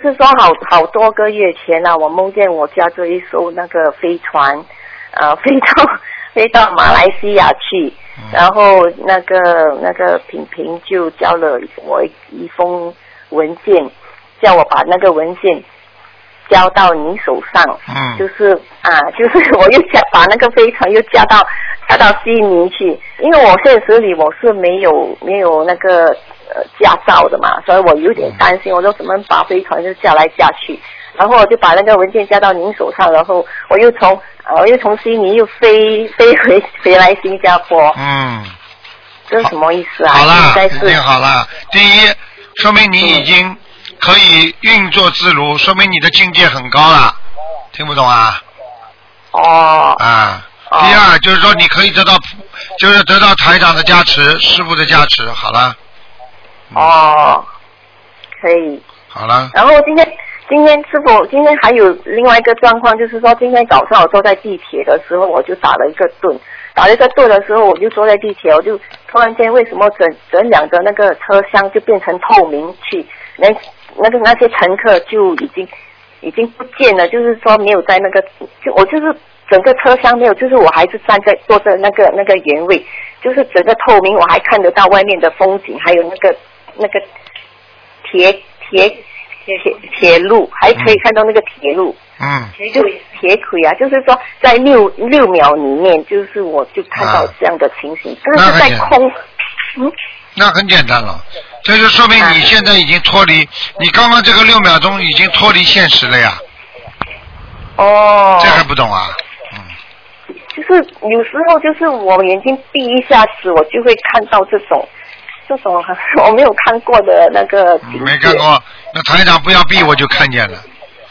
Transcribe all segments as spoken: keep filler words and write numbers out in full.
就是说好好多个月前啊，我梦见我驾着一艘那个飞船，呃，飞到飞到马来西亚去，然后那个那个平平就交了我一封文件，叫我把那个文件交到你手上， 嗯， 就是啊，就是我又驾把那个飞船又驾到驾到悉尼去，因为我现实里我是没有没有那个呃驾照的嘛，所以我有点担心，我说怎么把飞船就驾来驾去，然后我就把那个文件交到您手上，然后我又从呃我又从悉尼又飞飞回飞来新加坡， 嗯， 这是什么意思啊？ 好了， 应该是已经好了。第一，说明你已经可以运作自如，说明你的境界很高了。听不懂啊？ 哦。 啊。 哦第二就是说，你可以得到，就是得到台长的加持，师傅的加持。好了。 哦，可以。 好了。 然后今天今天师傅，今天还有另外一个状况，就是说今天早上我坐在地铁的时候，我就打了一个盹，打了一个盹的时候，我就坐在地铁，我就突然间为什么整整两个那个车厢就变成透明去，那那个那些乘客就已经已经不见了，就是说没有在那个，就我就是整个车厢没有，就是我还是站在坐在那个那个原位，就是整个透明，我还看得到外面的风景，还有那个那个铁铁铁铁路，还可以看到那个铁路。 嗯。 就铁轨啊，就是说在六六秒里面，就是我就看到这样的情形，但是在空，嗯。 那很简单了，这就说明你现在已经脱离，你刚刚这个六秒钟已经脱离现实了呀。 哦。 这还不懂啊？ 就是有时候就是我眼睛闭一下子，我就会看到这种这种我没有看过的那个景。 没看过，那台长不要闭我就看见了。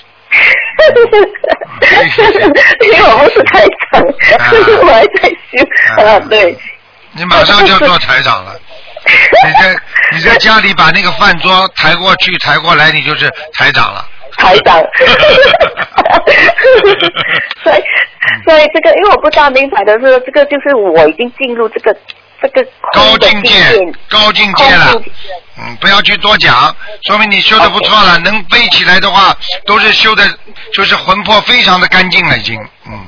因为我不是台长，我还在修啊，对。 你马上就要做台长了。你在你在家里把那个饭桌抬过去抬过来，你就是台长了。 台长。所以所以这个，因为我不大明白的是，这个就是我已经进入这个这个高境界，高境界了。嗯，不要去多讲，说明你修的不错了。Okay. 能飞起来的话，都是修的，就是魂魄非常的干净了，已经。嗯。